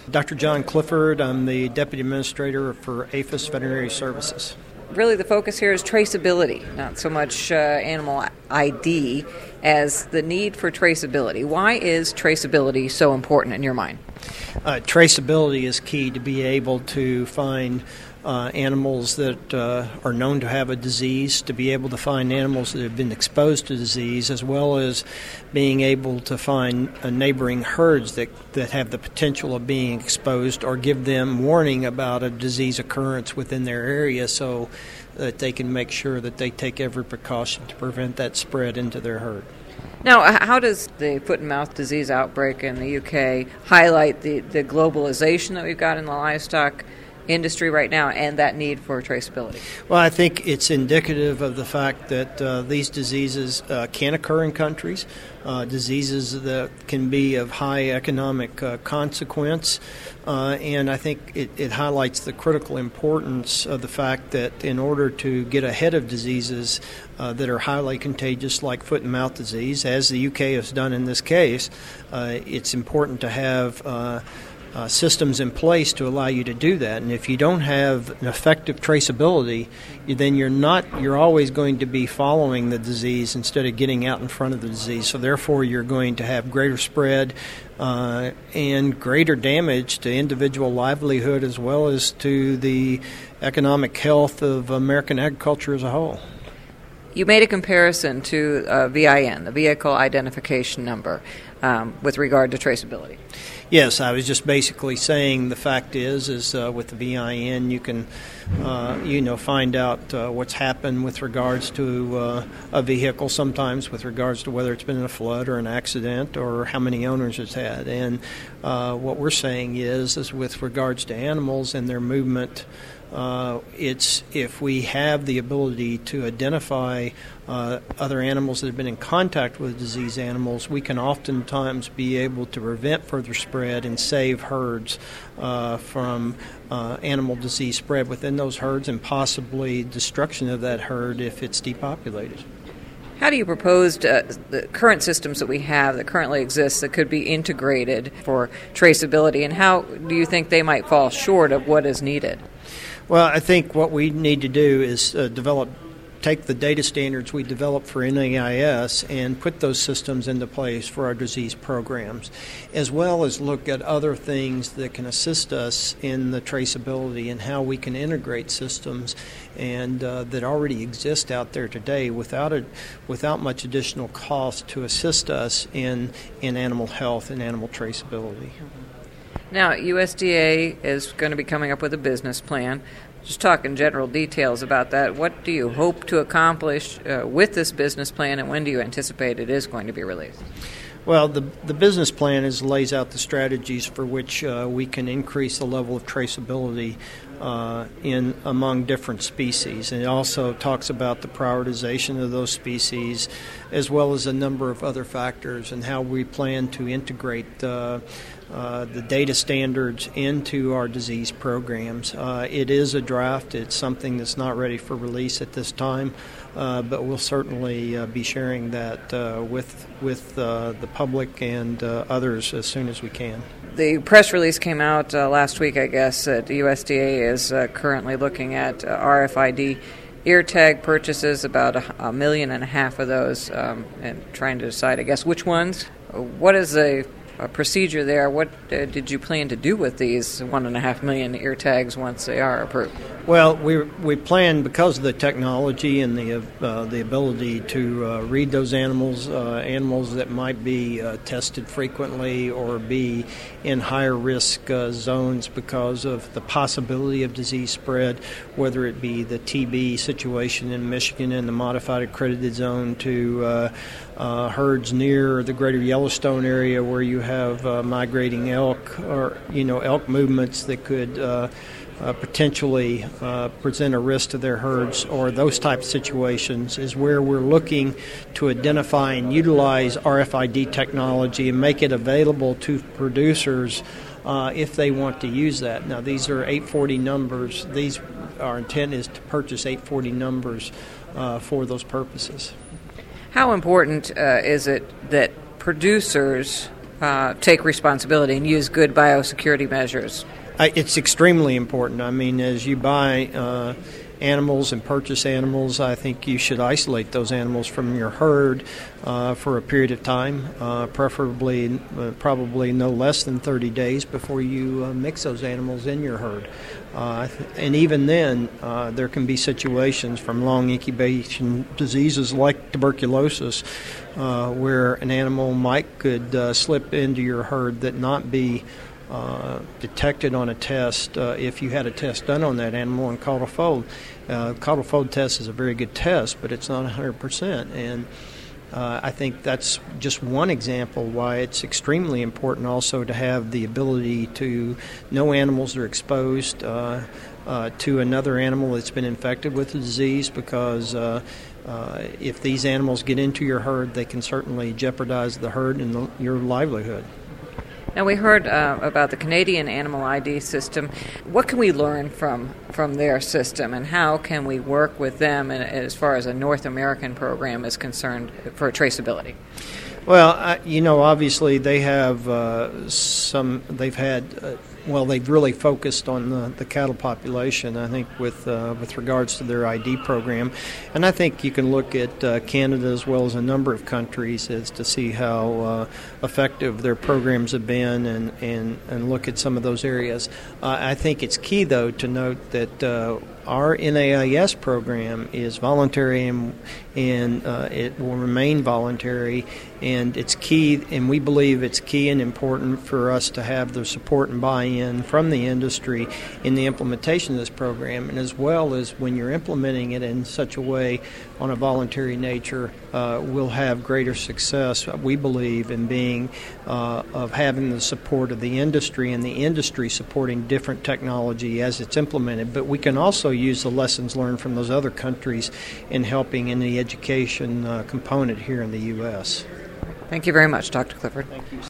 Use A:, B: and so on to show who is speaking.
A: Dr. John Clifford. I'm the Deputy Administrator for APHIS Veterinary Services.
B: Really the focus here is traceability, not so much animal ID as the need for traceability. Why is traceability so important in your mind?
A: Traceability is key to be able to find animals that are known to have a disease, to be able to find animals that have been exposed to disease, as well as being able to find neighboring herds that have the potential of being exposed, or give them warning about a disease occurrence within their area so that they can make sure that they take every precaution to prevent that spread into their herd.
B: Now, how does the foot and mouth disease outbreak in the UK highlight the globalization that we've got in the livestock industry right now and that need for traceability?
A: Well, I think it's indicative of the fact that these diseases can occur in countries, diseases that can be of high economic consequence, and I think it highlights the critical importance of the fact that in order to get ahead of diseases that are highly contagious like foot and mouth disease, as the UK has done in this case, it's important to have systems in place to allow you to do that. And if you don't have an effective traceability, then you're always going to be following the disease instead of getting out in front of the disease. So therefore you're going to have greater spread and greater damage to individual livelihood as well as to the economic health of American agriculture as a whole.
B: You made a comparison to VIN, the Vehicle Identification Number, with regard to traceability.
A: Yes, I was just basically saying the fact is with the VIN you can find out what's happened with regards to a vehicle, sometimes with regards to whether it's been in a flood or an accident or how many owners it's had. And what we're saying is with regards to animals and their movement, it's if we have the ability to identify other animals that have been in contact with disease animals, we can oftentimes be able to prevent further spread and save herds from animal disease spread within those herds and possibly destruction of that herd if it's depopulated.
B: How do you propose the current systems that we have that currently exist that could be integrated for traceability, and how do you think they might fall short of what is needed?
A: Well, I think what we need to do is take the data standards we developed for NAIS and put those systems into place for our disease programs, as well as look at other things that can assist us in the traceability and how we can integrate systems and that already exist out there today without much additional cost to assist us in animal health and animal traceability.
B: Now, USDA is going to be coming up with a business plan. Just talk in general details about that. What do you hope to accomplish with this business plan, and when do you anticipate it is going to be released?
A: Well, the business plan lays out the strategies for which we can increase the level of traceability among different species. And it also talks about the prioritization of those species as well as a number of other factors and how we plan to integrate the data standards into our disease programs. It is a draft. It's something that's not ready for release at this time, but we'll certainly be sharing that with the public and others as soon as we can.
B: The press release came out last week, I guess, that the USDA is currently looking at RFID ear tag purchases, about 1.5 million of those, and trying to decide, I guess, which ones. What is the procedure there? What did you plan to do with these 1.5 million ear tags once they are approved?
A: Well, we plan, because of the technology and the ability to read those animals that might be tested frequently or be in higher risk zones because of the possibility of disease spread, whether it be the TB situation in Michigan in the modified accredited zone to herds near the greater Yellowstone area where you have migrating elk or elk movements that could potentially present a risk to their herds, or those type of situations, is where we're looking to identify and utilize RFID technology and make it available to producers if they want to use that. Now, these are 840 numbers. Our intent is to purchase 840 numbers for those purposes.
B: How important is it that producers take responsibility and use good biosecurity measures?
A: It's extremely important. I mean, as you buy animals and purchase animals, I think you should isolate those animals from your herd for a period of time, preferably probably no less than 30 days before you mix those animals in your herd. And even then, there can be situations from long incubation diseases like tuberculosis where an animal could slip into your herd that not be detected on a test if you had a test done on that animal and caught a fold. Caught a fold test is a very good test, but it's not 100%. And I think that's just one example why it's extremely important also to have the ability to know animals are exposed to another animal that's been infected with the disease, because if these animals get into your herd, they can certainly jeopardize the herd and your livelihood.
B: Now, we heard about the Canadian Animal ID system. What can we learn from their system, and how can we work with them as far as a North American program is concerned for traceability?
A: Well, obviously they have they've really focused on the cattle population, I think, with regards to their ID program. And I think you can look at Canada as well as a number of countries as to see how effective their programs have been and look at some of those areas. I think it's key, though, to note that our NAIS program is voluntary and it will remain voluntary, and it's key, and we believe it's key and important for us to have the support and buy-in from the industry in the implementation of this program, and as well as when you're implementing it in such a way on a voluntary nature, we'll have greater success, we believe, in being of having the support of the industry and the industry supporting different technology as it's implemented. But we can also use the lessons learned from those other countries in helping in the education component here in the U.S.
B: Thank you very much, Dr. Clifford.
A: Thank you.